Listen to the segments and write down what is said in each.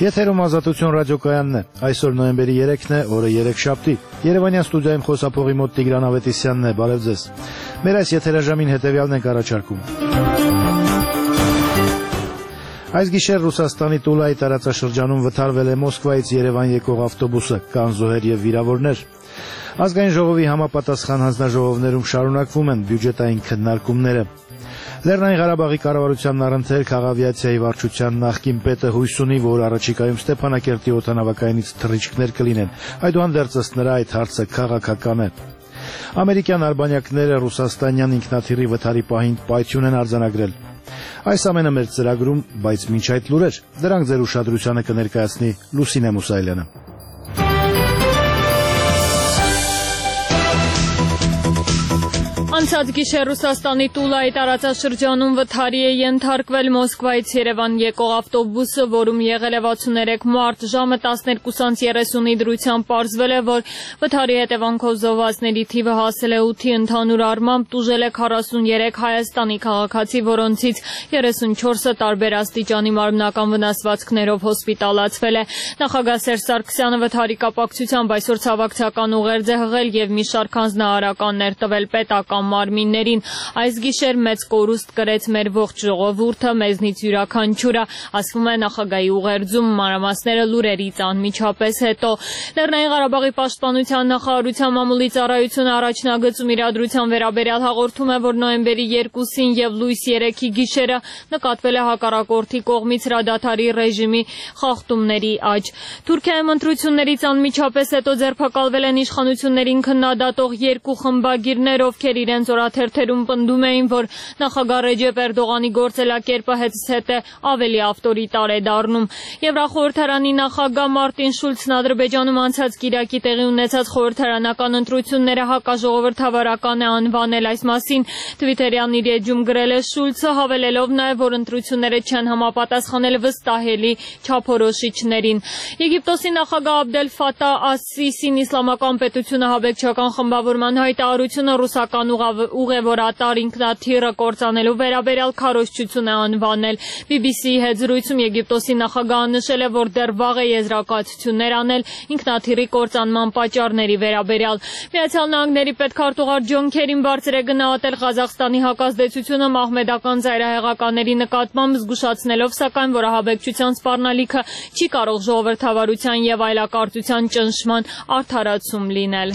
Եթերում Ազատություն ռադիոկայանն է, այսօր նոյեմբերի 3-ն է, օրը երեքշաբթի, Երևանյան ստուդիայում խոսափողի մոտ Տիգրան Ավետիսյանն է, բարև ձեզ, մեր այս եթերաժամին հետևյալն ենք առաջարկում. Այս գիշեր Ռուսաստանի Տուլայի տարածաշրջանում վթարվել է Մոսկվայից Երևան եկող ավտոբուսը, կան զոհեր և վիրավորներ. Ազգային ժողովի համապատասխան հանձնաժողովներում շարունակվում են բյուջետային քննարկումները. Լեռնային Ղարաբաղի կառավարությանն առընթեր քաղավիացիայի վարչության նախկին պետը հույս ունի, որ առաջիկայում Ստեփանակերտի օդանավակայանից թռիչքներ կլինեն, այդուհանդերձ նրա այդ հարցը քաղաքական է. Ամերիկյան արբանյակները ռուսաստանյան ինքնաթիռի վթարի պահին պայթյուն են արձանագրել. Այս ամենը մեր ծրագրում, բայց մինչ այդ լուրեր, դրանք ձեր ուշադրությանը կներկայացնի Լուսինե Մուսայելյանը. Անցած գիշեր Ռուսաստանի Տուլայի տարածաշրջանում վթարի է ենթարկվել Մոսկվայից Երևան եկող ավտոբուսը, որում եղել է 63 մարդ, ժամը 12:30-ի դրությամբ պարզվել է, որ վթարի հետևանքով զոհվածների թիվը հասել է 8-ի, ընդհանուր առմամբ տուժել է 43 Հայաստանի քաղաքացի, որոնցից 34-ը տարբեր աստիճանի մարմնական վնասվածքներով հոսպիտալացվել է։ Նախագահ Սերժ Սարգսյանը վթարի կապակցությամբ այսօր ցավակցական ուղերձ է հղել և մի շարք հանձնարարականներ տվել պետական մարմիններին. այս գիշեր մեծ կորուստ կրեց մեր ողջ ժողովուրդը, մեզնից յուրաքանչյուրը, ասվում է նախագահի ուղերձում, մանրամասները լուրերից անմիջապես հետո։ Լեռնային Ղարաբաղի պաշտպանության նախարարության մամուլի ծառայությունը առաջնագծում իրադրության վերաբերյալ հաղորդում է, որ նոյեմբերի 2-ին և լույս 3-ի գիշերը նկատվել է հակառակորդի կողմից հրադադարի ռեժիմի խախտումների աճ։ Թուրքիայում ընտրություններից անմիջապես հետո ձերբակալվել են իշխանություններին քննադատող երկու խմբագիրներ, ովքեր իրենց օրաթերթերում պնդում էին, որ նախագահ Ռեջեփ Էրդողանի գործելակերպը հետզհետե ավելի ավտորիտար է դառնում։ Եվրախորհրդարանի նախագահ Մարտին Շուլցն Ադրբեջանում անցած կիրակի տեղի ունեցած խորհրդարանական ընտրությունները հակաժողովրդավարական է անվանել, այս մասին Թվիտերյան իր էջում գրել է Շուլցը, հավելելով նաև, որ ընտրությունները չեն համապատասխանել վստահելի չափորոշիչներին։ Եգիպտոսի նախագահ Աբդել Ֆաթահ Աս-Սիսին իսլամական պետությունը հաբեկչական խմբավորման հայտարարությունը ռուսական ուղևորատար ինքնաթիռը կործանելու վերաբերյալ քարոզչություն է անվանել։ BBC-ի հետ զրույցում Եգիպտոսի նախագահը նշել է, որ դեռ վաղ է եզրակացություններ անել ինքնաթիռի կործանման պատճառների վերաբերյալ։ Միացյալ Նահանգների պետքարտուղար Ջոն Քերին բարձր է գնահատել Ղազախստանի հակազդեցությունը մահմեդական ծայրահեղականների նկատմամբ, զգուշացնելով սակայն, որ ահաբեկչության սպառնալիքը չի կարող ժողովրդավարության և այլակարծության ճնշման արդարացում լինել։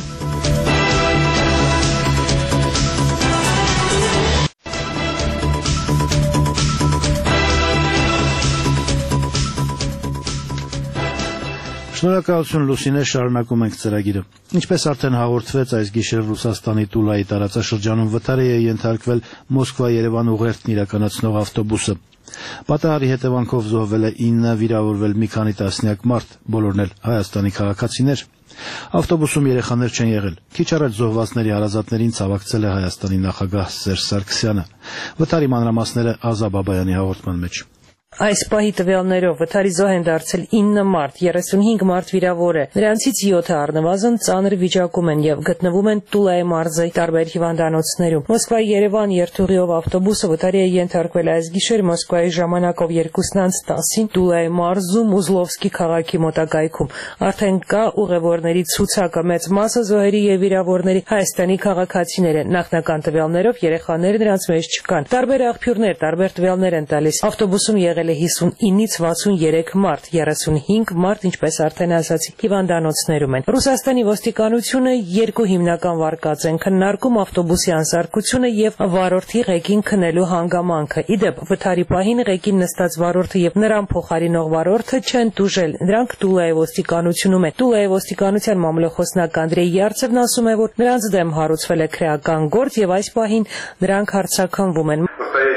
Շնորհակալություն Լուսինե, շարունակում ենք ծրագիրը։ Ինչպես արդեն հաղորդվեց, այս գիշեր Ռուսաստանի Տուլայի տարածաշրջանում վթարի է ենթարկվել Մոսկվա-Երևան ուղերձն իրականացնող ավտոբուսը։ Պատահարի հետևանքով զոհվել է 9, վիրավորվել մի քանի տասնյակ մարդ, բոլորն էլ Հայաստանի քաղաքացիներ։ Ավտոբուսում երեխաներ չեն եղել։ Քիչ առաջ զոհվածների հարազատներին ցավակցել է Հայաստանի նախագահ Սերժ Սարգսյանը։ Վթարի մանրամասները Ազա Բաբայանի հաղորդման մեջ։ Այս պահի տվյալներով վթարի զոհ են դարձել 9 մարդ, 35 մարդ վիրավոր է, նրանցից 7-ը առնվազն ծանր վիճակում են և գտնվում են Տուլայի մարզի տարբեր հիվանդանոցներում։ Մոսկվա-Երևան երթուղիով ավտոբուսը վթարի է ենթարկվել այս գիշեր Մոսկվայի ժամանակով 2:10-ին Տուլայի մարզում Ուզլովսկի քաղաքի մոտակայքում։ Արդեն կա ուղևորների ցուցակը, մեծ մասը զոհերի և վիրավորների Հայաստանի քաղաքացիներ են։ Նախնական տվյալներով երեխաներ նրանց մեջ չկան։ Տարբեր աղբյուրներ տարբեր տվյալներ են տալիս։ Ավտոբուսում եղել 59-ից 63 մարդ, 35 մարդ, ինչպես արդեն ասացի, հիվանդանոցներում են։ Ռուսաստանի ոստիկանությունը երկու հիմնական վարկած են քննարկում ավտոբուսի անսարքությունը եւ վարորդի ղեկին քնելու հանգամանքը։ Իդեպ վթարի պահին ղեկին նստած վարորդը եւ նրան փոխարինող վարորդը չեն տուժել։ Նրանք Տուլայի ոստիկանությունում են։ Տուլայի ոստիկանության մամլոխոսնակ Անդրեյ Յարցևն ասում է, որ նրանց դեմ հարուցվել է քրեական գործ եւ այս պահին նրանք հարձակվում են։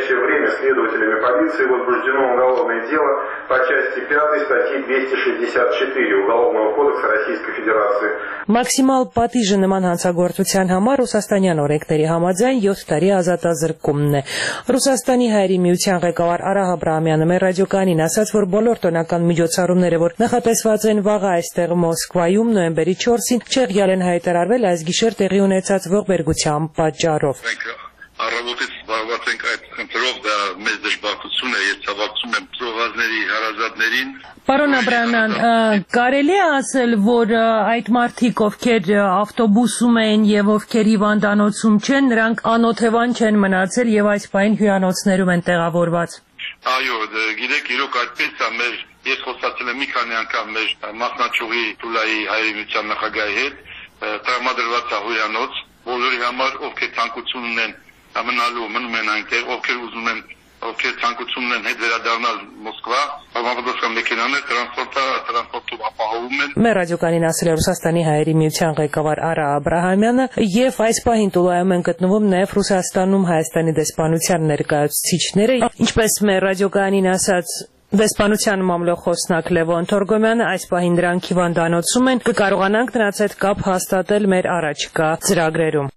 Полиции возбуждено уголовное дело по части 5 статьи 264 Уголовного кодекса Российской Федерации. Մաքսիմալ պատիժը նման հանցագործության համար ռուսաստանյան օրենքների համաձայն 7 տարի ազատազրկումն է։ Ռուսաստանի Հայերի միության ղեկավար Արա Աբրահամյանը մեր ռադիոկայանին ասաց, որ բոլոր տոնական միջոցառումները, որ նախատեսված են վաղը այստեղ Մոսկվայում նոյեմբերի 4-ին, չեղյալ են հայտարարվել այս գիշեր տեղի ունեցած ողբերգության պատճառով։ վարված ենք այդ խնդրով, դա մեծ դժբախտություն է, ես ցավակցում եմ ծովազների հարազատներին։ Պարոն Աբրահամյան, կարելի է ասել, որ այդ մարդիկ, ովքեր ավտոբուսում են եւ ովքեր հիվանդանոցում չեն, նրանք անօթևան չեն մնացել եւ այս պահին հյուրանոցներում են տեղավորված։ Այո, գիտեք, իրոք այդպես է, ես խոսացել եմ մի քանի անգամ մեր մասնաճյուղի Տուլայի հայրենիության նախագահի հետ, տրամադրված է հյուրանոց, բոլորի համար, ովքեր ցանկություն ունեն մնալու, մնում են այնտեղ, ովքեր ցանկություն ունեն հետ վերադառնալ Մոսկվա, համապատասխան մեքենաներ տրանսպորտով ապահովում են։ Մեր ռադիոկայանին ասել է Ռուսաստանի հայերի միության ղեկավար Արա Աբրահամյանը, եւ այս պահին Տուլայում են գտնվում նաեւ Ռուսաստանում Հայաստանի դեսպանության ներկայացուցիչները, ինչպես մեր ռադիոկայանին ասած Դեսպանության մամլոխոսնակ Լևոն Թորգոմյանը այս պահին դրանք հիվանդանոցում են, կկարողանանք նրանց հետ կապ հաստատել մեր առաջիկա ծրագրերում։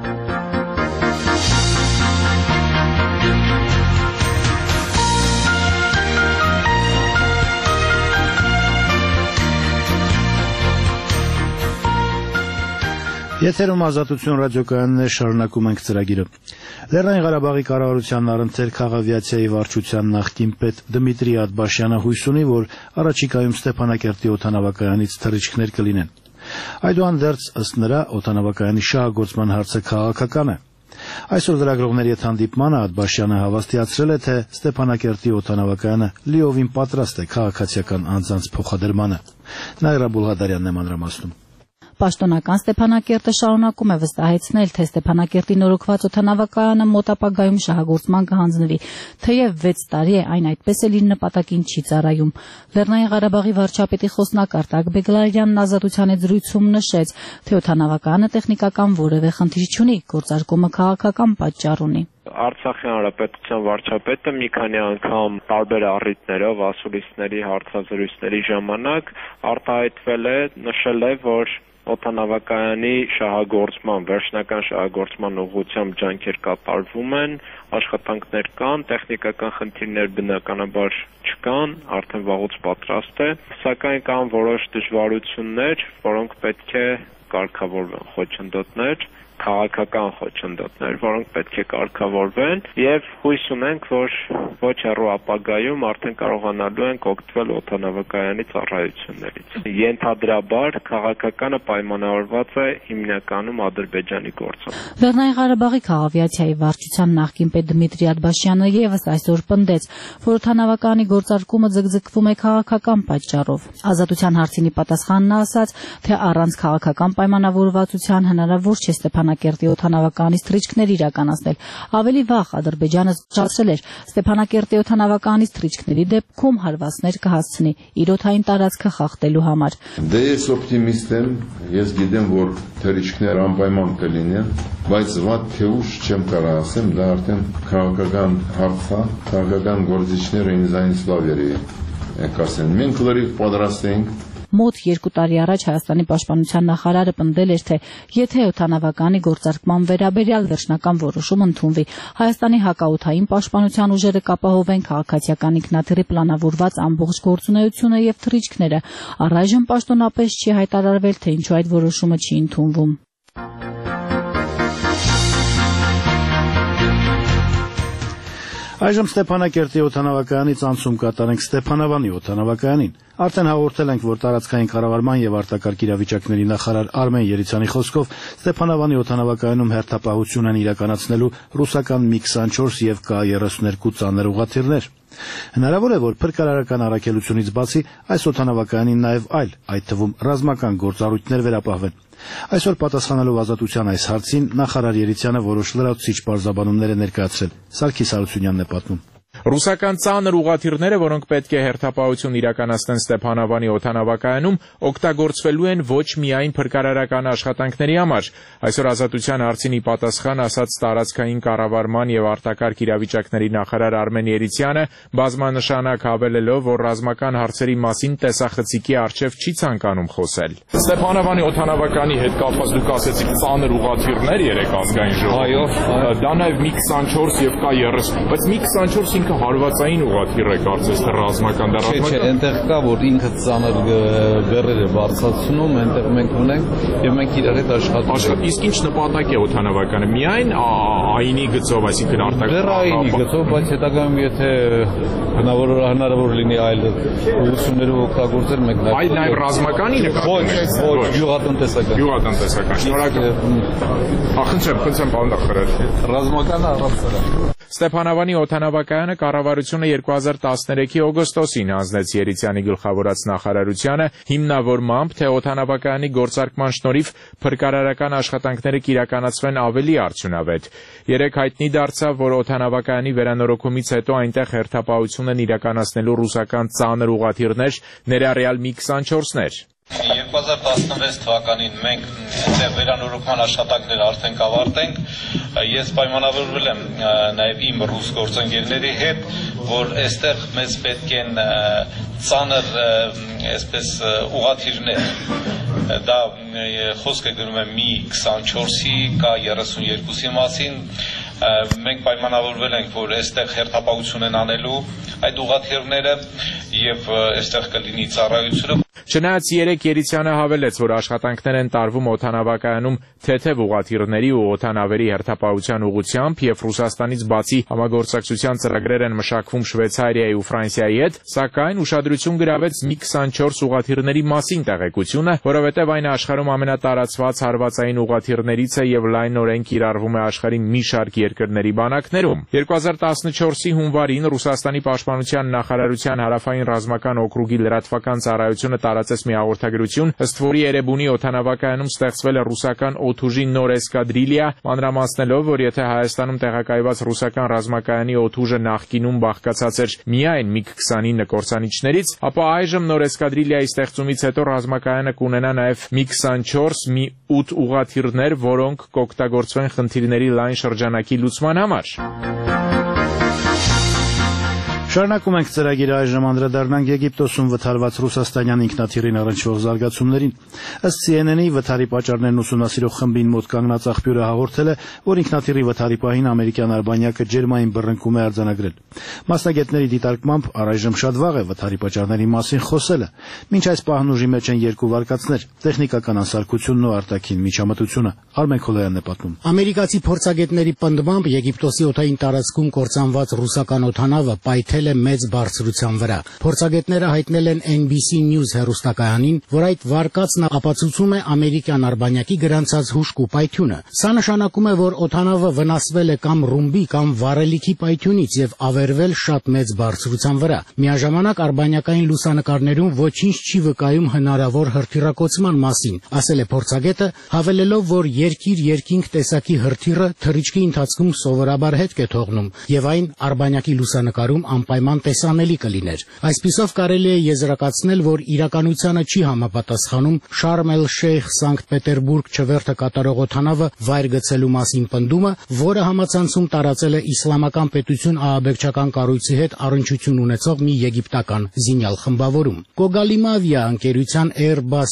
Եթերում Ազատություն ռադիոկայանն է, շարունակում ենք ծրագիրը։ Լեռնային Ղարաբաղի կառավարության առընթեր քաղավիացիայի վարչության նախկին պետ Դմիտրի Աթբաշյանը հույս ունի, որ առաջիկայում Ստեփանակերտի օդանավակայանից թռիչքներ կլինեն։ Այդուհանդերձ, ըստ նրա, օդանավակայանի շահագործման հարցը քաղաքական է։ Այսօր լրագրողների հետ հանդիպմանը Աթբաշյանը հավաստիացրել է, թե Ստեփանակերտի օդանավակայանը լիովին պատրաստ է քաղաքացիական անձանց փոխադրմանը։ Նաիրա Բուլղադարյանն է մանրամասնում։ Պաշտոնական Ստեփանակերտը շարունակում է վստահեցնել, թե Ստեփանակերտի նորոգված օդանավակայանը մոտ ապագայում շահագործման կհանձնվի, թեև 6 տարի է այն այդպես էլ իր նպատակին չի ծառայում։ Լեռնային Ղարաբաղի վարչապետի խոսնակ Արտակ Բեգլարյանն Ազատության հետ զրույցում նշեց, թե օդանավակայանը տեխնիկական որևէ խնդիր չունի, գործարկումը քաղաքական պատճառ ունի։ Արցախի հանրապետության վարչապետը մի քանի անգամ տարբեր առիթներով ասուլիսների հարցազրույցների ժամանակ արտահայտվել է, նշել է, որ օդանավակայանի շահագործման, վերջնական շահագործման ուղղությամբ ջանքեր կատարվում են, աշխատանքներ կան, տեխնիկական խնդիրներ բնականաբար չկան, արդեն վաղուց պատրաստ է, սակայն կան որոշ դժվարություններ, որոնք պետք է կարգավորվեն, խոչընդոտներ, քաղաքական խոչընդոտներ, որոնք պետք է կարգավորվեն եւ հույս ունենք, որ ոչ հեռու ապագայում արդեն կարողանալու ենք օգտվել օդանավակայանի ծառայություններից։ Ենթադրաբար քաղաքականը պայմանավորված է հիմնականում Ադրբեջանի գործով։ Լեռնային Ղարաբաղի քաղավիացիայի վարչության նախկին պետ Դմիտրի Աթբաշյանը եւս այսօր պնդեց, որ օդանավակայանի գործարկումը ձգձգվում է քաղաքական պատճառով։ Ազատության հարցինի պատասխանն ասաց, թե առանց քաղաքական պայմանավորվածության հնարավոր չէ Ստեփանակերտի օդանավականից թռիչքներ իրականացնել։ Ավելի վաղ Ադրբեջանը զգացել էր Ստեփանակերտի օդանավականից թռիչքների դեպքում հարվածներ կհասցնի իր օդային տարածքը խախտելու համար։ Դե ես օպտիմիստ եմ, ես գիտեմ, որ թռիչքներ անպայման կլինեն, բայց վատ թե ուշ չեմ կարող ասեմ, դա արդեն քաղաքական հարց է, քաղաքական գործիչները ինձանից լավ երևի կասեն։ Մենք լրիվ պատրաստ ենք։ Մոտ 2 տարի առաջ Հայաստանի պաշտպանության նախարարը պնդել էր, թե եթե օդանավականի գործարկման վերաբերյալ վերջնական որոշում ընդունվի, Հայաստանի հակաօդային պաշտպանության ուժերը կապահովեն քաղաքացիական ինքնաթիռի պլանավորված ամբողջ գործունեությունը եւ թռիչքները։ Առայժմ պաշտոնապես չի հայտարարվել, թե ինչու այդ որոշումը չի ընդունվում։ Այժմ Ստեփանակերտի օդանավակայանից անցում կատարենք Ստեփանավանի օդանավակայանին։ Արդեն հաղորդել ենք, որ տարածքային կառավարման եւ արտակարգ իրավիճակների նախարար Արմեն Երիցյանի խոսքով Ստեփանավանի օդանավակայանում հերթապահություն են իրականացնելու ռուսական MiG-24 եւ K-32 ծանր ուղղաթիռներ։ Հնարավոր է, որ փրկարարական առաքելությունից բացի այս օդանավակայանին նաև այլ, այդ թվում ռազմական գործառույթներ վերապահվեն։ Այսօր պատասխանելով Ազատության այս հարցին նախարար Երիցյանը որոշ լրացուցիչ պարզաբանումներ է ներկայացրել։ Սարգիս Հարությունյանն է պատմում։ Ռուսական ծանր ուղղաթիռները, որոնք պետք է հերթապահություն իրականացնեն Ստեփանավանի օդանավակայանում, օգտագործվելու են ոչ միայն փրկարարական աշխատանքների համար։ Այսօր Ազատության հարցինի պատասխան ասաց տարածքային կառավարման եւ արտակարգ իրավիճակների նախարար Արմեն Երիցյանը, բազմանշանակ հավելելով, որ ռազմական հարցերի մասին տեսախցիկի առջև չի ցանկանում խոսել։ Ստեփանավանի օդանավակայանի հետ կապված դուք ասեցիք ծանր ուղղաթիռներ երեք ազգային ժողովում։ Այո, դա նաեւ MiG-24 եւ K-30, բայց MiG-24 ինքը հարվածային ուղղաթիռ է կարծես թե ռազմական դա ռազմական։ Չէ, այնտեղ կա որ ինքը ծանր բեռեր է բարձրացնում, այնտեղ մենք ունենք եւ մենք իրար հետ աշխատում։ Իսկ ինչ նպատակ է օդանավականը։ Միայն այնի գծով, այսինքն արտաքին գծով, բայց հետագայում եթե հնարավոր լինի այլ ուղղություններով օգտագործել, մենք նաեւ ռազմականի նկատմամբ։ Ոչ, գյուղատնտեսական։ Գյուղատնտեսական։ Շնորհակալ։ Խնդրեմ, պարոն դոկտոր։ Ռազմականը առանց Ստեփանավանի օդանավակայանը կառավարությունը 2013-ի օգոստոսին հանձնեց Երիցյանի գլխավորած նախարարությանը հիմնավորմամբ, թե օդանավակայանի գործարկման շնորհիվ փրկարարական աշխատանքները կիրականացվեն ավելի արդյունավետ։ Երեկ հայտնի դարձավ, որ օդանավակայանի վերանորոգումից հետո այնտեղ հերթապահություն են իրականացնելու ռուսական ծանր ուղղաթիռներ, ներառյալ Mi-24-ներ։ 2016 թվականին մենք այդտեղ վերանորոգման աշխատանքները արդեն կավարտենք։ Ես պայմանավորվել եմ նաև իմ ռուս գործընկերների հետ, որ այստեղ մեզ պետք են ծանր այսպես ուղղաթիռներ։ Դա խոսքը գնում է Mi-24-ի, K-32-ի մասին։ Մենք պայմանավորվել ենք, որ այստեղ հերթապահություն են անելու այդ ուղղաթիռները եւ այստեղ կլինի ծառայությունը։ Չնայած երեկ Երիցյանը հավելեց, որ աշխատանքներ են տարվում օդանավակայանում թեթև ուղղաթիռների ու օդանավերի հերթապահության ուղղությամբ եւ Ռուսաստանից բացի համագործակցության ծրագրեր են մշակվում Շվեյցարիայի ու Ֆրանսիայի հետ, սակայն ուշադրություն գրավեց Mi-24 ուղղաթիռների մասին տեղեկությունը, որովհետեւ այն աշխարհում ամենատարածված հարվածային ուղղաթիռներից է եւ լայնորեն կիրառվում է աշխարհի մի շարք երկրների բանակներում։ 2014-ի հունվարին Ռուսաստանի պաշտպանության նախարարության հարավային ռազմական օկրուգի լրատվական ծառայությունը տարածեց մի հաղորդագրություն, ըստ որի Էրեբունի օդանավակայանում ստեղծվել է ռուսական օդուժի նոր էսկադրիլիա, մանրամասնելով, որ եթե Հայաստանում տեղակայված ռուսական ռազմակայանի օդուժը նախկինում բաղկացած էր միայն Mi-29 կործանիչներից, ապա այժմ նոր էսկադրիլիայի ստեղծումից հետո ռազմակայանը կունենա նաև Mi-24, Mi-8 ուղղաթիռներ, որոնք կօգտագործվեն խնդիրների լայն շրջանակի լուծման համար։ Շարունակում ենք ծրագիրը այժմ անդրադառնանք Եգիպտոսում վթարված ռուսաստանյան ինքնաթիռին առնչվող զարգացումներին։ Ըստ CNN-ի վթարի պատճառներն ուսումնասիրող խմբին մոտ կանգնած աղբյուրը հաղորդել է, որ ինքնաթիռի վթարի պահին ամերիկյան արբանյակը ջերմային բռնկում է արձանագրել։ Մասնագետների դիտարկմամբ առայժմ շատ վաղ է վթարի պատճառների մասին խոսելը։ Մինչ այս պահն ուժի մեջ են երկու վարկածներ՝ տեխնիկական անսարքությունն ու արտաքին միջամտությունը։ Արմեն Քոլոյանն է պատմում։ Ամերիկացի փորձագետների պնդմամբ Եգիպտոսի օդային տարածքում կործանված ռուսական օդանավը պայթել է մեծ բարձրության վրա։ Փորձագետները հայտնել են NBC News հեռուստակայանին, որ այդ վարկածն ապացուցում է ամերիկյան արբանյակի գրանցած հուժկու պայթյունը։ Սա նշանակում է, որ օդանավը վնասվել է կամ ռումբի կամ վառելիքի պայթյունից եւ ավերվել շատ մեծ բարձրության վրա։ Միաժամանակ արբանյակային լուսանկարներում ոչինչ չի վկայում հնարավոր հրթիռակոծման մասին, ասել է փորձագետը, հավելելով, որ երկիր-երկինք տեսակի հրթիռը թռիչքի ընթացքում սովորաբար հետք է թողնում եւ այն արբանյակի լուսանկարում անպայման տեսանելի կլիներ։ Այսպիսով կարելի է եզրակացնել, որ իրականությանը չի համապատասխանում Շարմ էլ-Շեյխ Սանկտ Պետերբուրգ չվերթը կատարող օդանավը վայր գցելու մասին պնդումը, որը համացանցում տարածել է իսլամական պետություն ահաբեկչական կառույցի հետ առնչություն ունեցող մի եգիպտական զինյալ խմբավորում։ Կոգալիմավիա ընկերության Airbus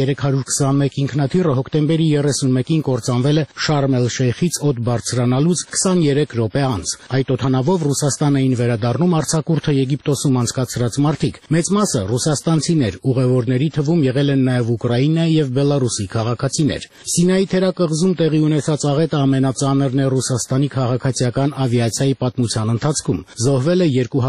A321 ինքնաթիռը հոկտեմբերի 31-ին կործանվել է Շարմ էլ-Շեյխից օդ բարձրանալուց 23 րոպե անց։ Այդ օդանավով Ռուսաստան էին վերադառնում արձակուրդը Եգիպտոսում անցկացրած մարդիկ։ Մեծ մասը ռուսաստանցիներ, ուղևորների թվում եղել են նաև Ուկրաինայի եւ Բելարուսի քաղաքացիներ։ Սինայի թերակղզում տեղի ունեցած աղետը ամենածանրն է Ռուսաստանի քաղաքացիական ավիացիայի պատմության ընթացքում։ Զոհվել է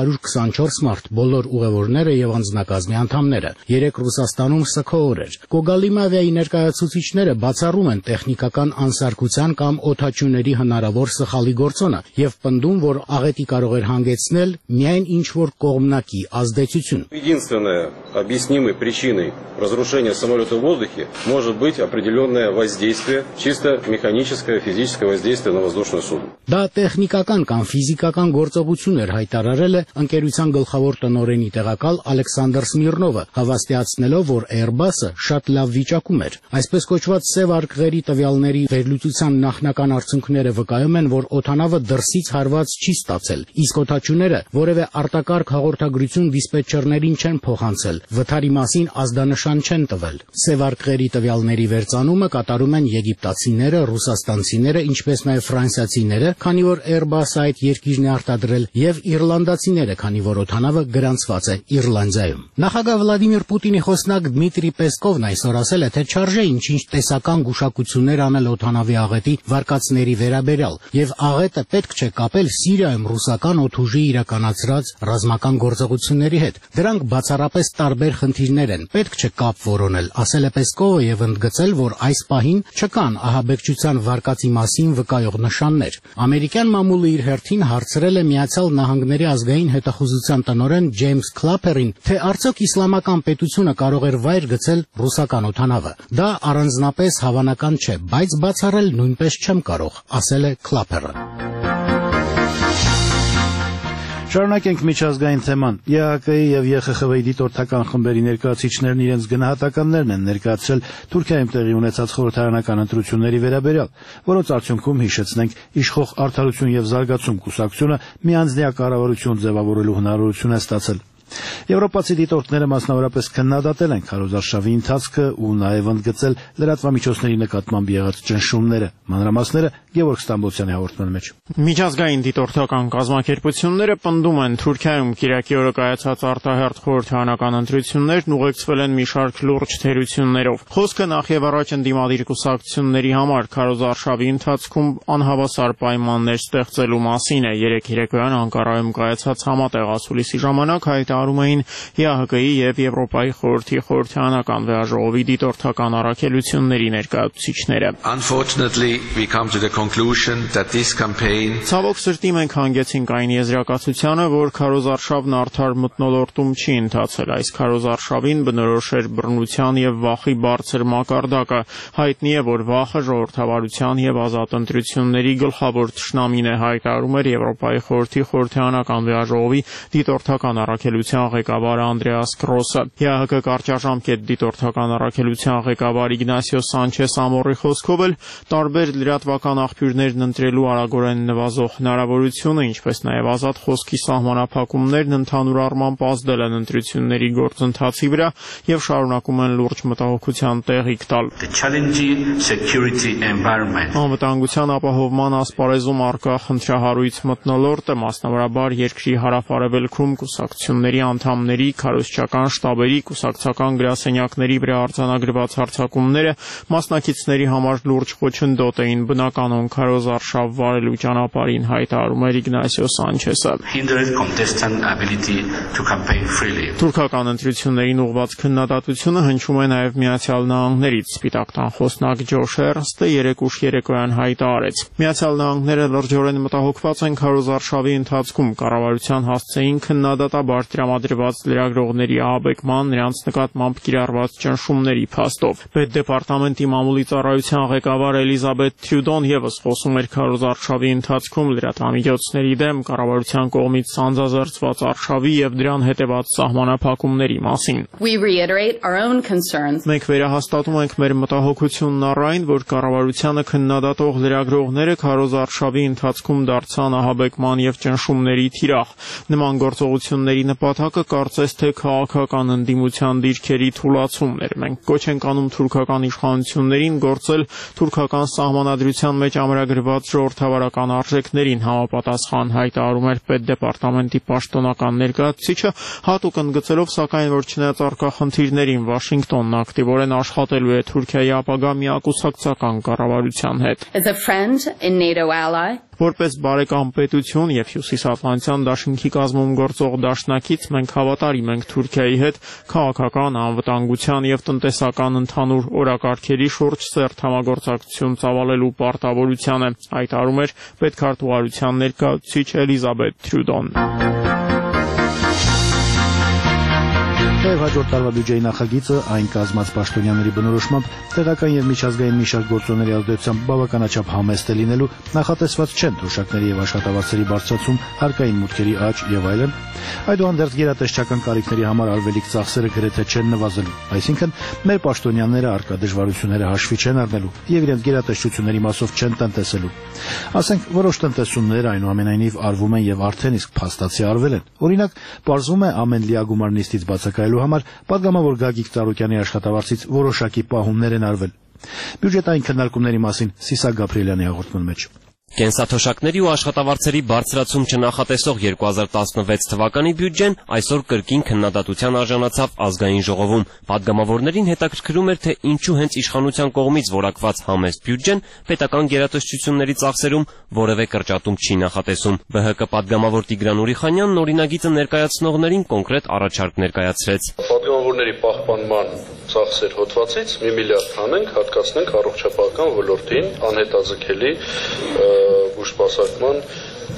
224 մարդ, բոլոր ուղևորները եւ անձնակազմի անդամները։ Երեք Ռուսաստանում սգո օր էր։ Կոգալիմավիայի ներկայացուցիչները բացառում են տեխնիկական անսարքության կամ օդաչուների հնարավոր սխալի գործոնը եւ պնդում, որ աղետի կարող էր հանգեցնել միայն ինչ-որ կողմնակի ազդեցություն։ Единственной объяснимой причиной разрушения самолета в воздухе может быть определенное воздействие, чисто механическое, физическое воздействие на воздушное судно. Դա տեխնիկական կամ ֆիզիկական գործողություն էր հայտարարել է ընկերության գլխավոր տնօրենի տեղակալ Ալեքսանդր Սմիրնովը, հավաստիացնելով, որ Airbus-ը շատ լավ վիճակում էր։ Այսպես կոչված սև արկղերի տվյալների վերլուծության նախնական արդյունքները վկայում են, որ օդանավը դրսից հարված չի ստացել, իսկ օդաչուները որևէ որևէ արտակարգ հաղորդագրություն դիսպետչերներին չեն փոխանցել, վթարի մասին ազդանշան չեն տվել։ Սև արկղերի տվյալների վերծանումը կատարում են եգիպտացիները, ռուսաստանցիները, ինչպես նաև ֆրանսիացիները, քանի որ Airbus այդ երկիրն է արտադրել, եւ իռլանդացիները, քանի որ օդանավը գրանցված է Իռլանդիայում։ Նախագահ Վլադիմիր Պուտինի խոսնակ Դմիտրի Պեսկովն այսօր ասել է, թե չարժե ինչ-ինչ տեսական գուշակություններ անել օդանավի աղետի վարկածների վերաբերյալ, եւ աղետը պետք չէ կապել Սիրիայում ռուսական օդուժի իրականացրած ռազմական գործողությունների հետ։ Դրանք բացառապես տարբեր խնդիրներ են, պետք չէ կապ որոնել, ասել է Պեսկովը եւ ընդգծել, որ այս պահին չկան ահաբեկչության վարկածի մասին վկայող նշաններ։ Ամերիկյան մամուլը իր հերթին հարցրել է Միացյալ Նահանգների ազգային հետախուզության տնօրեն Ջեյմս Քլափերին, թե արդյոք իսլամական պետությունը կարող էր վայր գցել ռուսական օդանավը։ Դա առանձնապես հավանական չէ, բայց բացառել նույնպես չեմ կարող, ասել է Քլափերը։ Շարունակենք միջազգային թեման։ ԵԱՀԿ-ի եւ ԵԽԽՎ-ի դիտորդական խմբերի ներկայացուցիչներն իրենց գնահատականներն են ներկայացրել Թուրքիայում տեղի ունեցած խորհրդարանական ընտրությունների վերաբերյալ, որոնց արդյունքում հիշեցնենք իշխող Արդարություն եւ զարգացում կուսակցությունը միանձնյա կառավարություն ձևավորելու հնարավորություն է ստացել։ Եվրոպացի դիտորդները մասնավորապես քննադատել են քարոզարշավի ընթացքը ու նաև ընդգծել լրատվամիջոցների նկատմամբ եղած ճնշումները։ Մանրամասները Գևորգ Ստամբոլցյանի հաղորդման մեջ։ Միջազգային դիտորդական կազմակերպությունները պնդում են Թուրքիայում Կիրակի օրը կայացած արտահերթ խորհրդարանական ընտրություններն ուղեկցվել են մի շարք լուրջ թերություններով։ Խոսքը նախ եւ առաջ ընդդիմադիր կուսակցությունների համար քարոզարշավի ընթացքում անհավասար պայմաններ ստեղծելու մասին է։ Երեկ երեկոյան Անկարայում կայացած համատեղ ասուլիսի ժամանակ հայտարարում էին ԵԱՀԿ-ի եւ Եվրոպայի խորհրդի խորհրդարանական վեաժողովի դիտորդական առաքելությունների ներկայացուցիչները։ Ցավոք սրտի մենք հանգեցինք այն եզրակացությանը, որ քարոզարշավն արդար մթնոլորտում չի ընթացել։ Այս քարոզարշավին բնորոշ էր բռնության եւ վախի բարձր մակարդակը։ Հայտնի է, որ վախը ժողովրդավարության եւ ազատ ընտրությունների գլխավոր թշնամին է, հայտարարում էր Եվրոպայի խորհրդի խորհրդարանական վեաժողովի դիտորդական առաքելության ղեկավար Անդրեաս Կրոսը։ ԵԱՀԿ կարճաժամկետ դիտորդական առաքելության ղեկավար Իգնասիո Սանչես Ամորի խոսքով էլ տարբեր լրատվական աղբյուրներն ընտրելու արագորեն նվազող հնարավորությունը, ինչպես նաև ազատ խոսքի սահմանափակումներն ընդհանուր առմամբ ազդել են ընտրությունների գործընթացի վրա եւ շարունակում են լուրջ մտահոգության տեղիք տալ։ Անվտանգության ապահովման ասպարեզում առկա խնդրահարույց մթնոլորտը, մասնավորաբար երկրի հարավ-արևելքում կուսակցությունների անդամների, քարոզչական շտաբերի, կուսակցական գրասենյակների վրա արձանագրված հարձակումները մասնակիցների համար լուրջ խոչընդոտ էին բնականon քարոզարշավ վարելու ճանապարհին, հայտարարում էր Իգնասիո Սանչեսը։ Թուրքական ընտրություններին ուղղված քննադատությունը հնչում է նաև Միացյալ Նահանգներից։ Սպիտակ տան խոսնակ Ջոշ Էրնստը երեկ ուշ երեկոյան հայտարարեց. Միացյալ Նահանգները լրջորեն մտահոգված են քարոզարշավի ընթացքում կառավարության հասցեին քննադատաբար տրամադրված լրագրողների ահաբեկման, նրանց նկատմամբ կիրառված ճնշումների փաստով։ Պետդեպարտամենտի մամուլի ծառայության ղեկավար Էլիզաբեթ Թրյուդոն եւս խոսում էր քարոզարշավի ընթացքում լրատվամիջոցների դեմ կառավարության կողմից սանձազերծված արշավի եւ դրան հետեւած սահմանափակումների մասին։ Մենք վերահաստատում ենք մեր մտահոգությունն առ այն, որ կառավարությանը քննադատող լրագրողները քարոզարշավի ընթացքում դարձան ահաբեկման եւ ճնշումների թիրախ։ Նման գործողությունների նպատակը կարծես թե քաղաքական ընդդիմության դիրքերի թուլացումն էր։ Մենք կոչ ենք անում թուրքական իշխանություններին գործել թուրքական սահմանադրության մեջ ամրագրված ժողովրդավարական արժեքներին համապատասխան, հայտարարում էր պետդեպարտամենտի պաշտոնական ներկայացուցիչը, հատուկ ընդգծելով սակայն, որ չնայած առկա խնդիրներին Վաշինգտոնն ակտիվորեն աշխատելու է Թուրքիայի ապագա միակուսակցական կառավարության հետ։ Որպես բարեկամ պետություն եւ Հյուսիսատլանտյան դաշինքի կազմում գործող դաշնակից մենք հավատարիմ ենք Թուրքիայի հետ քաղաքական, անվտանգության եւ տնտեսական ընդհանուր օրակարգերի շուրջ սերտ համագործակցություն ծավալելու պարտավորությանը, հայտարարում էր պետքարտուղարության ներկայացուցիչ Էլիզաբեթ Թրյուդոն։ Թեև հաջորդ տարվա բյուջեի նախագիծը այն կազմած պաշտոնյաների բնորոշմամբ տեղական եւ միջազգային մի շարք գործոնների ազդեցությամբ բավականաչափ համեստ է լինելու, նախատեսված չեն թոշակների եւ աշխատավարձերի բարձրացում, հարկային մուտքերի աճ եւ այլն, այդուհանդերձ գերատեսչական կարիքների համար արվելիք ծախսերը գրեթե չեն նվազելու, այսինքն մեր պաշտոնյաները առկա դժվարությունները հաշվի չեն առնելու եւ իրենց գերատեսչությունների մասով չեն տնտեսելու։ Ասենք որոշ տնտեսումներ այնուամենայնիվ արվում են եւ արդեն իսկ փաստացի արվել են։ Օրինակ, պարզվում է ամեն լիագումար նիստից բացակայելու համար պատգամավոր Գագիկ Ծառուկյանի աշխատավարձից որոշակի պահումներ են արվել։ Բյուջետային քննարկումների մասին Սիսակ Գաբրիելյանի հաղորդման մեջ։ Կենսաթոշակների ու աշխատավարձերի բարձրացում չնախատեսող 2016 թվականի բյուջեն այսօր կրկին քննադատության արժանացավ ազգային ժողովում։ Պատգամավորներին հետաքրքրում էր, թե ինչու հենց իշխանության կողմից որակված համեստ բյուջեն պետական գերատեսչությունների ծախսերում որևէ կրճատում չի նախատեսում։ ԲՀԿ պատգամավոր Տիգրան Ուրիխանյանն օրինագիծը ներկայացնողներին կոնկրետ առաջարկ ներկայացրեց։ Պատգամավորների պահպանման ծախսեր հոդվածից 1 միլիարդ հանենք, հատկացնենք առողջապահական ոլորտին անհետաձգելի բուժսպասարկման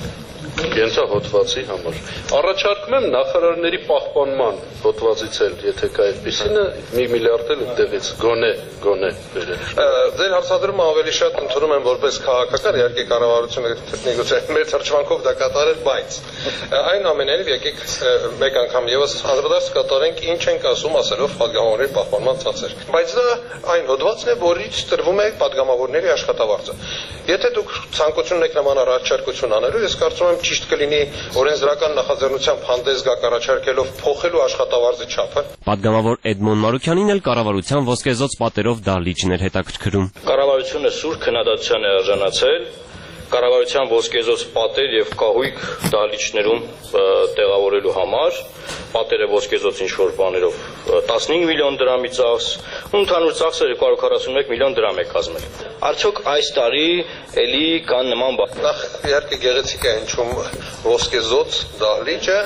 կենսահոդվածի համար։ Առաջարկում եմ նախարարների պահպանման հոդվածից էլ, եթե կա այդպիսինը, 1 միլիարդ էլ այդտեղից գոնե բերել։ Ձեր հարցադրումը ավելի շատ ընդունում եմ որպես քաղաքական, իհարկե կառավարությունը միգուցե մեր թրջմանքով դա կատարել, բայց այնուամենայնիվ եկեք մեկ անգամ եւս անդրադարձ կատարենք ինչ ենք ասում ասելով պատգամավորների պահպանման ծախսեր։ Բայց դա այն հոդվածն է, որից տրվում է պատգամավորների աշխատավարձը։ Եթե դուք ցանկություն եք նման առաջարկություն անելու, ես կարծում եմ ճիշտ կլինի օրենսդրական նախաձեռնությամբ հանդես գաք առաջարկելով փոխելու աշխատավարձի չափը։ Պատգամավոր Էդմոն Մարուքյանին էլ կառավարության ոսկեզոծ պատերով դահլիճներ հետաքրքրում։ Կառավարությունը սուր քննադատության է արժանացել կառավարության ոսկեզոծ պատեր եւ կահույք դահլիճներում տեղավորելու համար, պատերը ոսկեզոծ ինչ-որ բաներով 15 միլիոն դրամի ծախս, ընդհանուր ծախսը 241 միլիոն դրամ է կազմել։ Արդյոք այս տարի էլի կան նման բան։ Նախ իհարկե գեղեցիկ է հնչում ոսկեզոծ դահլիճը,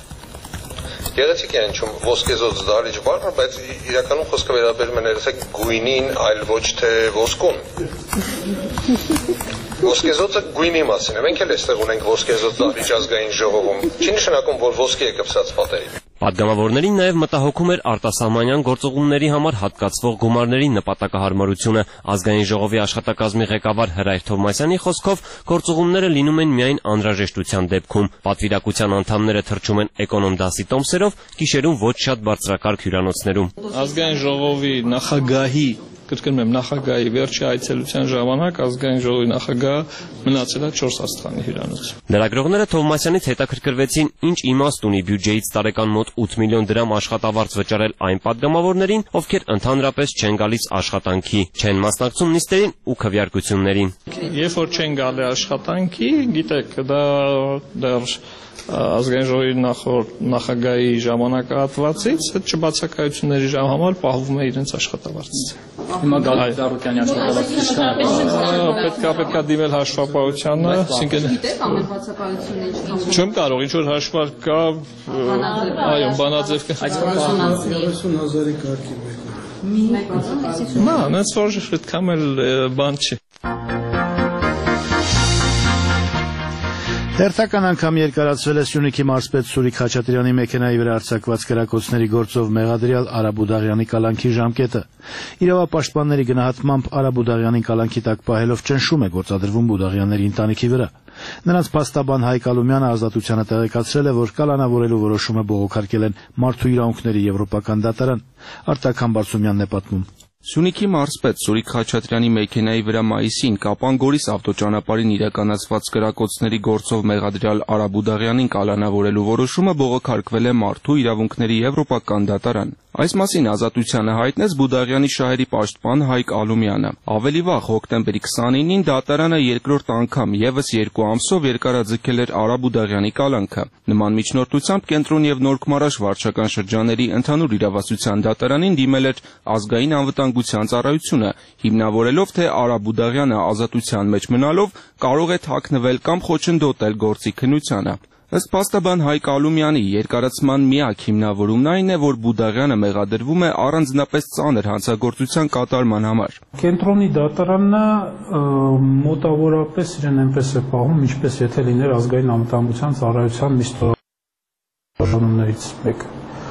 գեղեցիկ է հնչում ոսկեզոծ դահլիճ բառը, բայց իրականում խոսքը վերաբերում է ներեցեք գույնին, այլ ոչ թե ոսկուն։ Ոսկեզոծը գույնի մասին է, մենք էլ այստեղ ունենք ոսկեզոծ դահլիճ ազգային ժողովում, չի նշանակում, որ ոսկի է կպսած պատերի։ Պատգամավորներին նաև մտահոգում էր արտասահմանյան գործողումների համար հատկացվող գումարների նպատակահարմարությունը։ Ազգային ժողովի աշխատակազմի ղեկավար Հրայր Թովմասյանի խոսքով գործողումները լինում են միայն անհրաժեշտության դեպքում։ Պատվիրակության անդամները թռչում են էկոնոմ դասի տոմսերով, գիշերում ոչ շատ բարձրակարգ հյուրանոցներում։ Ազգային ժողովի նախագահի կրկնում եմ նախագահի վերջի այցելության ժամանակ ազգային ժողովի նախագահը մնացել է 4 աստղանի հյուրանոցում։ Լրագրողները Թովմասյանից հետաքրքրվեցին, ինչ իմաստ ունի բյուջեից տարեկան մոտ 8 միլիոն դրամ աշխատավարձ վճարել այն պատգամավորներին, ովքեր ընդհանրապես չեն գալիս աշխատանքի, չեն մասնակցում նիստերին ու քվեարկություններին։ Երբ որ չեն գալի աշխատանքի, գիտեք, դա դեռ ազգային ժողովի նախագահի ժամանակահատվածից այդ չբացակայությունների համար պահվում է իրենց աշխատավարձից։ Հիմա Գագիկ Ծառուկյանի աշխատավարձը պետք է դիմել հաշվապահությանը, այսինքն չեմ կարող, ինչ որ հաշվարկ կա, այո, բանաձև կա։ 30,000-ի կարգի մեկը։ Նա, այնց որ այդքան էլ բան չի։ Հերթական անգամ երկարացվել է Սյունիքի մարզպետ Սուրիկ Խաչատրյանի մեքենայի վրա արձակված կրակոցների գործով մեղադրյալ Արա Բուդաղյանի կալանքի ժամկետը։ Իրավապաշտպանների գնահատմամբ Արա Բուդաղյանին կալանքի տակ պահելով ճնշում է գործադրվում Բուդաղյանների ընտանիքի վրա։ Նրանց փաստաբան Հայկ Ալումյանը ազատությանը տեղեկացրել է, որ կալանավորելու որոշումը բողոքարկել են Մարդու իրավունքների եվրոպական դատարան։ Արտակ Համբարձումյանն է պատմում։ Սյունիքի մարզպետ Սուրիկ Խաչատրյանի մեքենայի վրա մայիսին Կապան-Գորիս ավտոճանապարհին իրականացված կրակոցների գործով մեղադրյալ Արա Բուդաղյանին կալանավորելու որոշումը բողոքարկվել է Մարդու իրավունքների եվրոպական դատարան։ Այս մասին ազատությանը հայտնեց Բուդաղյանի շահերի պաշտպան Հայկ Ալումյանը։ Ավելի վաղ հոկտեմբերի 29-ին դատարանը երկրորդ անգամ եւս 2 ամսով երկարաձգել էր Արա Բուդաղյանի կալանքը։ Նման միջնորդությամբ Կենտրոն եւ Նորքմարաշ վարչական շրջանների ընդհանուր իրավասության դատարանին դիմել էր ազգային անվտանգության ծառայությունը, հիմնավորելով, թե Արա Բուդաղյանը ազատության մեջ մնալով կարող է թաքնվել կամ խոչընդոտել գործի քննությանը։ Ըստ փաստաբան Հայկ Ալումյանի երկարացման միակ հիմնավորումն այն է, որ Բուդաղյանը մեղադրվում է առանձնապես ծանր հանցագործության կատարման համար։ Կենտրոնի դատարանը մոտավորապես իրեն այնպես է պահում, ինչպես եթե լիներ ազգային անվտանգության ծառայության մի ստորաբանումներից մեկը։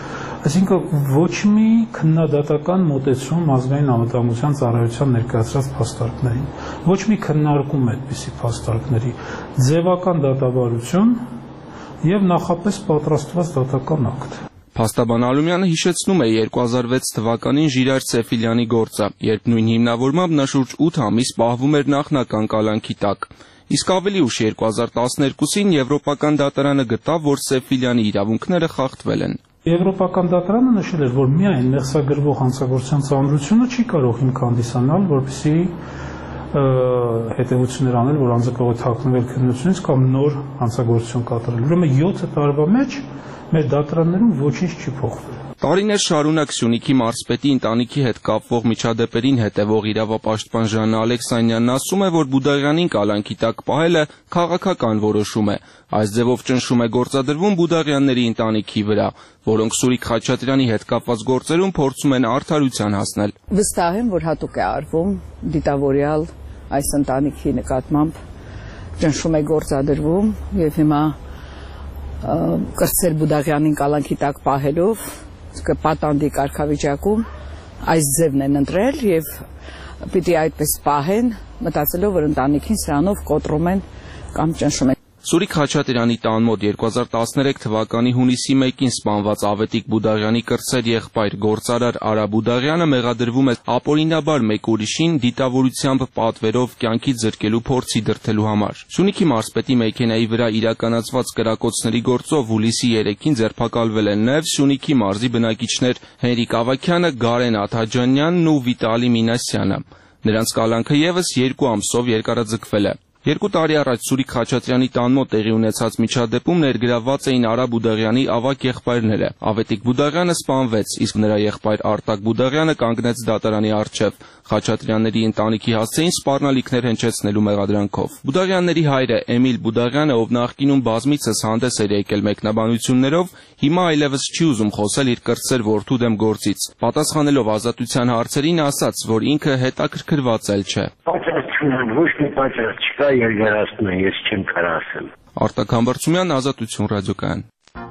Այսինքն ոչ մի քննադատական մոտեցում ազգային անվտանգության ծառայության ներկայացրած փաստարկներին, ոչ մի քննարկում այդպիսի փաստարկների, ձևական դատավարություն եւ նախապես պատրաստված դատական ակտ։ Փաստաբան Ալումյանը հիշեցնում է 2006 թվականին Ժիրայր Սեֆիլյանի գործը, երբ նույն հիմնավորմամբ նա շուրջ 8 ամիս պահվում էր նախնական կալանքի տակ։ Իսկ ավելի ուշ 2012-ին Եվրոպական դատարանը գտավ, որ Սեֆիլյանի իրավունքները խախտվել են։ Եվրոպական դատարանը նշել էր, որ միայն մեղսագրվող հանցագործության ծանրությունը չի կարող հիմք հանդիսանալ, որպեսզի հետևություններ անել, որ անձակողը թաքնվել քննությունից կամ նոր հանցագործություն կատարել։ Ուրեմն 7 տարվա մեջ մեր դատարաններում ոչինչ չի փոխվել։ Տարիներ շարունակ Սյունիքի մարզպետի ընտանիքի հետ կապվող միջադեպերին հետևող իրավապաշտպան Ժաննա Ալեքսանյանն ասում է, որ Բուդաղյանին կալանքի տակ պահելը քաղաքական որոշում է։ Այս ձևով ճնշում է գործադրվում Բուդաղյանների ընտանիքի վրա, որոնք Սուրիկ Խաչատրյանի հետ կապված գործերում փորձում են արդարության հասնել։ Վստահ եմ, որ հատուկ է արվում դիտավորյալ այս ընտանիքի նկատմամբ ճնշում է գործադրվում եւ հիմա կրտսեր Բուդաղյանին կալանքի տակ պահելով պատանդի կարգավիճակում այս ձևն են ընտրել եւ պիտի այդպես պահեն, մտածելով, որ ընտանիքին սրանով կոտրում են կամ ճնշում են։ Սուրիկ Խաչատրյանի տան մոտ 2013 թվականի հունիսի 1-ին սպանված Ավետիք Բուդաղյանի կրտսեր եղբայր գործարար Արա Բուդաղյանը մեղադրվում է ապօրինաբար մեկ ուրիշին դիտավորությամբ պատվերով կյանքից զրկելու փորձի դրդելու համար։ Սյունիքի մարզպետի մեքենայի վրա իրականացված կրակոցների գործով հուլիսի 3-ին ձերբակալվել են նաև Սյունիքի մարզի բնակիչներ Հենրիկ Ավագյանը, Գարեն Աթաջանյանն ու Վիտալի Մինասյանը։ Նրանց կալանքը եւս 2 ամսով երկարաձգվել է։ 2 տարի առաջ Սուրիկ Խաչատրյանի տան մոտ տեղի ունեցած միջադեպում ներգրավված էին Արա Բուդաղյանի ավագ եղբայրները։ Ավետիք Բուդաղյանը սպանվեց, իսկ նրա եղբայր Արտակ Բուդաղյանը կանգնեց դատարանի առջև։ Խաչատրյանների ընտանիքի հասցեին սպառնալիքներ հնչեցնելու մեղադրանքով։ Բուդաղյանների հայրը Էմիլ Բուդաղյանը, ով նախկինում բազմիցս հանդես էր եկել մեկնաբանություններով, հիմա այլևս չի ուզում խոսել իր կրտսեր որդու դեմ գործից։ Պատասխանելով ազատության հարցերին ասաց, որ ինքը հետաքրքրված էլ չէ։ Ոչ մի պատճառ չկա, երկարացնում են, ես չեմ կարող ասել։ Արտակ Համբարձումյան, Ազատություն ռադիոկայան։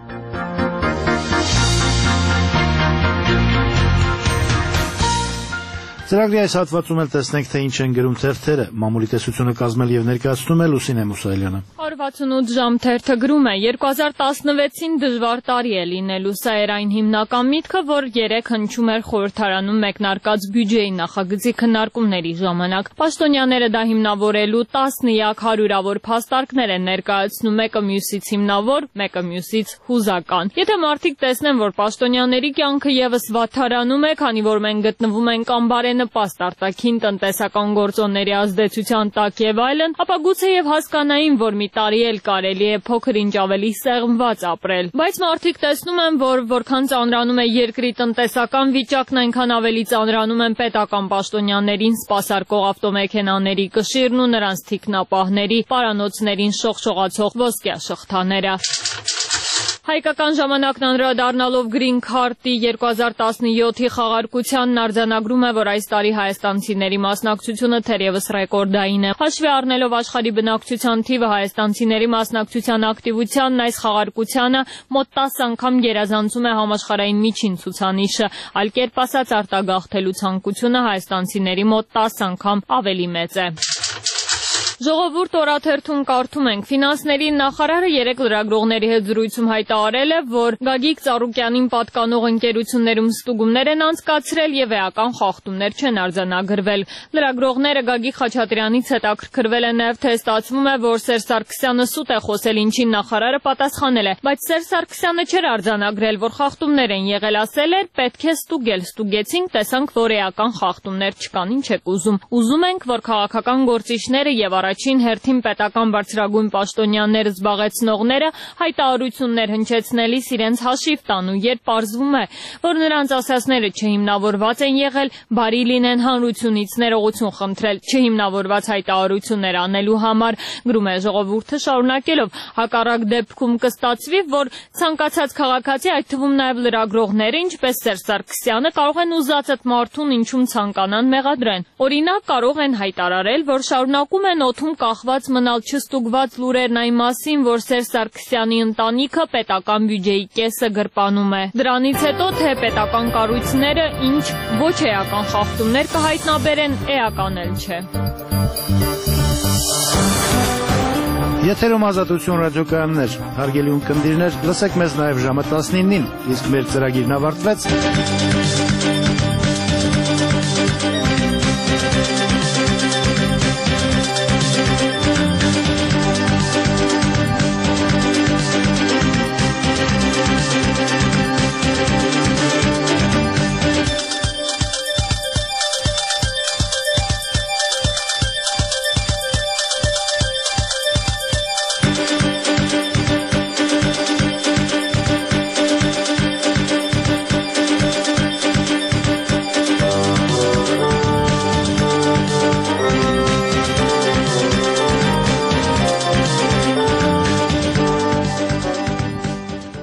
Ծրագրի այս հատվածում էլ տեսնենք, թե ինչ են գրում թերթերը։ Մամուլի տեսությունը կազմել եւ ներկայացնում է Լուսինե Մուսայելյանը։ 168 ժամ թերթը գրում է. 2016-ին դժվար տարի է լինելու։ Սա էր այն հիմնական միտքը, որ երեկ հնչում էր խորհրդարանում մեկնարկած բյուջեի նախագծի քննարկումների ժամանակ։ Պաշտոնյաները դա հիմնավորելու 10-յակ հարյուրավոր փաստարկներ են ներկայացնում, մեկը մյուսից հիմնավոր, մեկը մյուսից հուզական։ Եթե մարդիկ տեսնեն, որ պաշտոնյաների կյանքը եւս վատթարանում է, քանի որ մենք գտնվում ենք անբարենպաստ արտաքին տնտեսական գործոնների ազդեցության տակ եւ այլն, ապա գուցեև հասկանային, որ մի տարի էլ կարելի է փոքր-ինչ ավելի սեղմված ապրել։ Բայց մարդիկ տեսնում են, որ որքան ծանրանում է երկրի տնտեսական վիճակն, այնքան ավելի ծանրանում են պետական պաշտոնյաներին սպասարկող ավտոմեքենաների կշիռն ու նրանց թիկնապահների պարանոցներին շողշողացող ոսկյա շղթաները։ Հայկական ժամանակն անդրադառնալով Green Card-ի 2017-ի խաղարկությանն արձանագրում է, որ այս տարի հայաստանցիների մասնակցությունը թերևս ռեկորդային է։ Հաշվի առնելով աշխարհի բնակչության թիվը, հայաստանցիների մասնակցության ակտիվությանն այս խաղարկությանը մոտ 10 անգամ գերազանցում է համաշխարհային միջին ցուցանիշը, այլ կերպ ասած արտագաղթելու ցանկությունը հայաստանցիների մոտ 10 անգամ ավելի մեծ է։ Ժողովուրդ օրաթերթում կարդում ենք. Ֆինանսների նախարարը երեկ լրագրողների հետ զրույցում հայտարարել է, որ Գագիկ Ծառուկյանին պատկանող ընկերություններում ստուգումներ են անցկացրել եւ էական խախտումներ չեն արձանագրվել։ Լրագրողները Գագիկ Խաչատրյանից հետաքրքրվել են նաեւ, թե ստացվում է, որ Սերժ Սարգսյանը սուտ է խոսել, ինչին նախարարը պատասխանել է, բայց Սերժ Սարգսյանը չէր արձանագրել, որ խախտումներ են եղել, ասել էր, պետք է ստուգել, ստուգեցինք, տեսանք, որ էական խախտումներ չկան, ինչ եք ուզում։ Ուզում ենք, որ քաղաքական գործիչները եւ առաջին հերթին պետական բարձրագույն պաշտոնյաներ զբաղեցնողները հայտարարություններ հնչեցնելիս իրենց հաշիվ տան ու երբ պարզվում է, որ նրանց ասածները չհիմնավորված են եղել, բարի լինեն հանրությունից ներողություն խնդրել չհիմնավորված հայտարարություններ անելու համար, գրում է Ժողովուրդը շարունակելով, հակառակ դեպքում կստացվի, որ ցանկացած քաղաքացի, այդ թվում նաև լրագրողները, ինչպես Սերժ Սարգսյանը, կարող են ուզածդ մարդուն ինչում ցանկանան մեղադրեն։ Օրինակ կարող են հայտարարել, որ շարունակում են օդում կախված մնալ չստուգված լուրերն այն մասին, որ Սերժ Սարգսյանի ընտանիքը պետական բյուջեի կեսը գրպանում է։ Դրանից հետո թե պետական կառույցները ինչ ոչ էական խախտումներ կհայտնաբերեն, էական էլ չէ։ Եթերում Ազատություն ռադիոկայաններ, հարգելի ունկնդիրներ, լսեք մեզ նաև ժամը 19-ին, իսկ մեր ծրագիրն ավարտվեց։